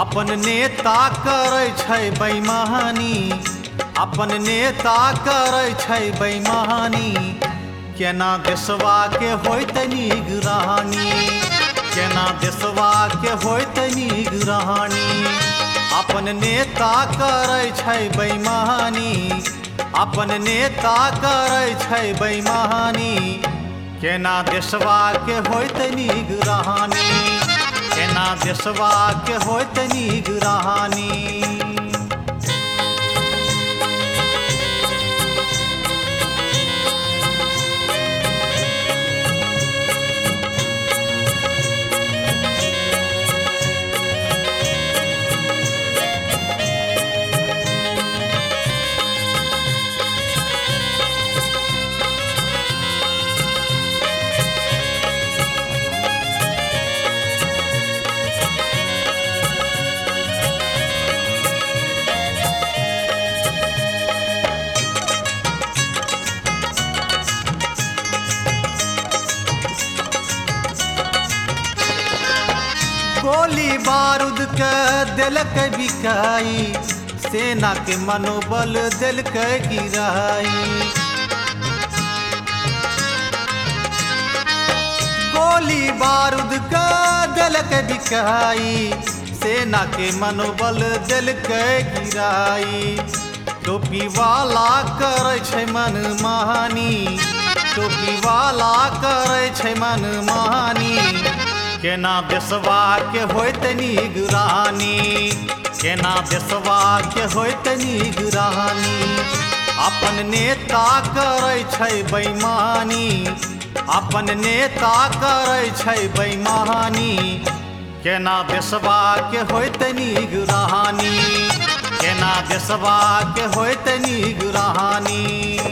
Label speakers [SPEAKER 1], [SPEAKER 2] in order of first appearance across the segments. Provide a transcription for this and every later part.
[SPEAKER 1] अपन नेता करै छै बेईमानी, अपन नेता करै छै बेईमानी। केना देशवा के होइत निगरानी, केना देशवा के होइत निगरानी। अपन नेता करै छै बेईमानी, अपन नेता करै छै बेईमानी। केना देशवा के होइत निगरानी, केना देशवा के होइत निगरानी। गोली बारूद के दिलक बिकाई, सेना के मनोबल दिलक गिराई। गोली बारूद के दिलक बिकाई, सेना के मनोबल दिलक गिराई। टोपी वाला करे छै मनमानी, टोपी वाला करे छै मनमानी। केना देशवा के होइत निगरानी, केना देशवा के होइत निगरानी। अपन नेता करै छै बेईमानी, अपन नेता करै छै बेईमानी। केना देशवा के होइत निगरानी, केना देशवा के होइत निगरानी।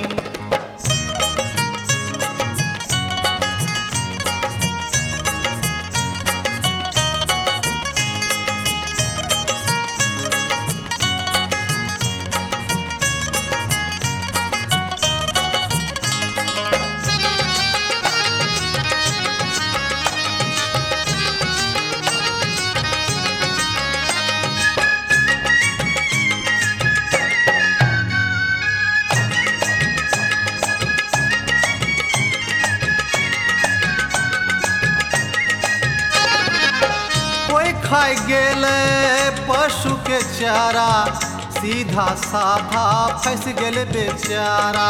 [SPEAKER 1] खाई गेले पशु के चारा, सीधा साधा फंस गेले बेचारा।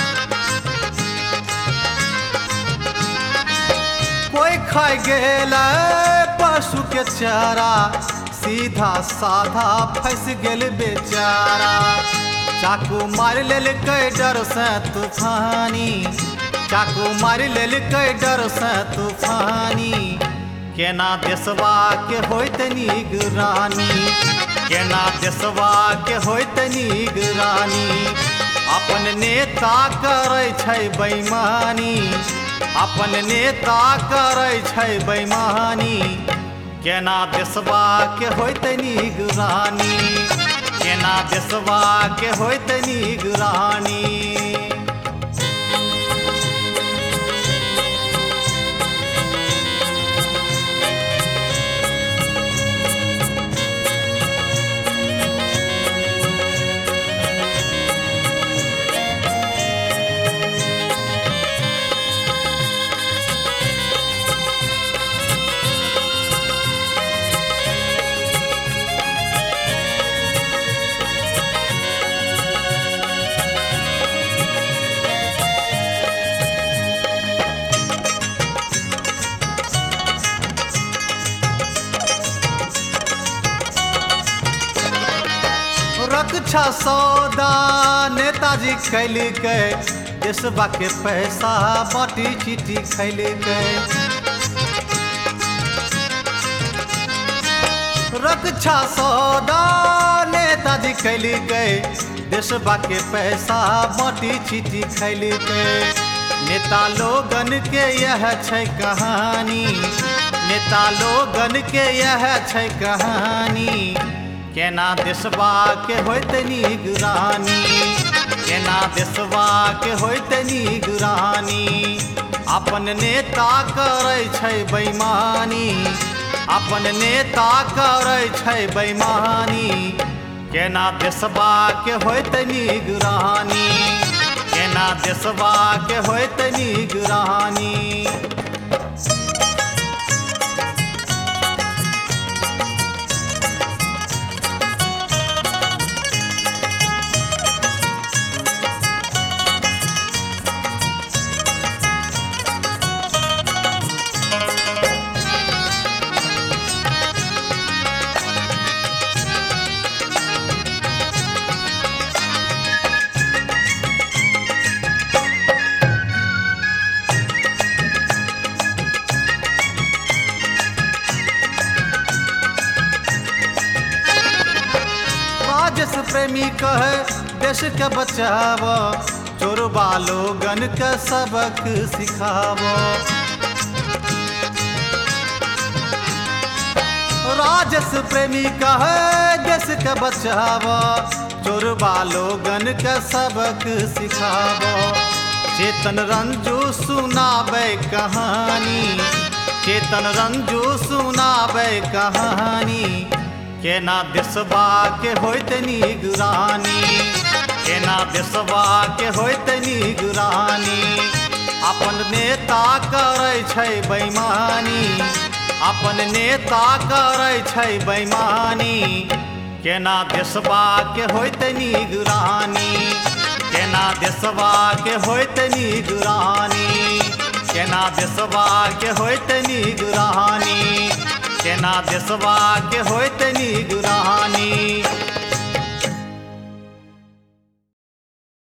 [SPEAKER 1] कोई खाई गेले पशु के चारा, सीधा साधा फंस गेले बेचारा। चाकू मार लेलकै डर से तूफानी, चाकू मार लेलकै डर से तूफानी। केना देशवा के होइत निगरानी, केना देशवा के होइत निगरानी। अपन नेता करै छै बेईमानी, अपन नेता करै छै बेईमानी। केना देशवा के होइत निगरानी, केना देशवा के होइत निगरानी। रक्षा सौदा नेताजी कैलकै, देशवा के पैसा बाटी चीटी खैलकै। रक्षा सौदा नेताजी कैलकै, देशवा के पैसा बाटी चीटी खैलकै। नेता लोगन के यह छै कहानी, नेता लोगन के यह छै कहानी। केना देशवा के होइत निगरानी, केना देशवा के होइत निगरानी। अपन नेता करै छै बेईमानी, अपन नेता करै छै बेईमानी केना देशवा के होइत निगरानी केना देशवा के होइत निगरानी राजस प्रेमी कहे देश के बचाव चोरबा लोगन के सबक सिखाव राजस प्रेमी कहे देश के बचाव चोरबा लोगन के सबक सिखाव चेतन रंजू सुनाबे कहानी चेतन रंजू सुनाबे कहानी केना देशवा के होइत निगरानी केना देशवा के होइत निगरानी अपन नेता करै छै बेईमानी अपन नेता करै छै बेईमानी केना देशवा के होइत निगरानी केना देशवा के होइत निगरानी केना देशवा के होइत निगरानी केना देशवा के होइत निगरानी।